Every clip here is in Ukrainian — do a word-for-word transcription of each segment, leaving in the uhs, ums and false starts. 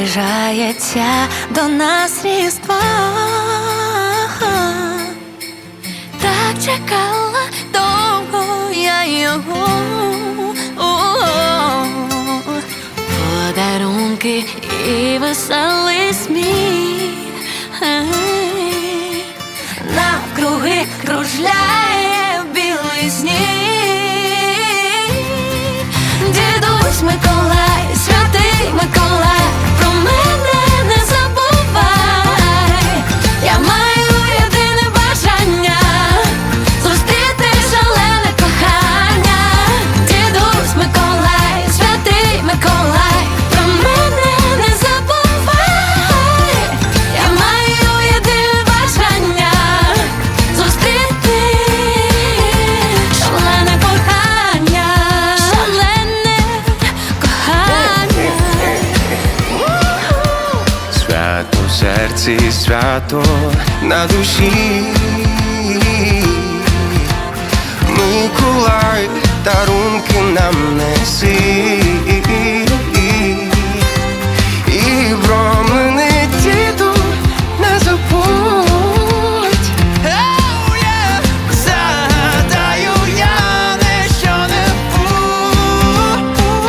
наближається до нас Різдво. Так чекала довго я його. Подарунки і веселий сміх. Навкруги кружляє білий сніг. Дідусь Миколай, святий Миколай, про мене не забувай. Я маю єдине бажання зустріти шалене кохання. Дідусь Миколай, святий Миколай, про мене не забувай. Я маю єдине бажання зустріти шалене кохання. Шалене кохання. Свято в серці, свято на душі. Миколай, дарунки нам неси. І про мене, діду, не забудь. Oh, yeah. Загадаю я не що-небудь.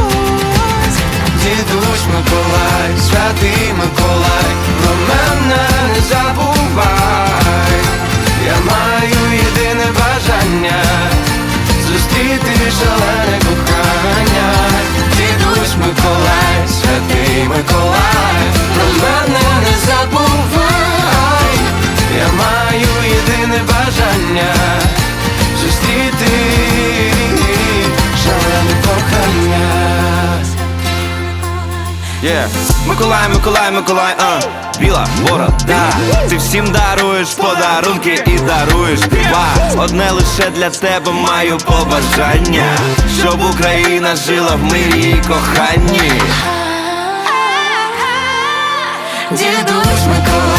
Дідусь Миколай, святий Миколай, про мене не забувай. Я маю єдине бажання зустріти шалене кохання. Дідусь Миколай, святий Миколай, про мене не забувай. Я маю єдине бажання зустріти шалене кохання. Yeah. Миколай, Миколай, Миколай, а біла борода. Ти всім даруєш подарунки і даруєш дива. Одне лише для тебе маю побажання, щоб Україна жила в мирі і коханні. Дідусь Миколай,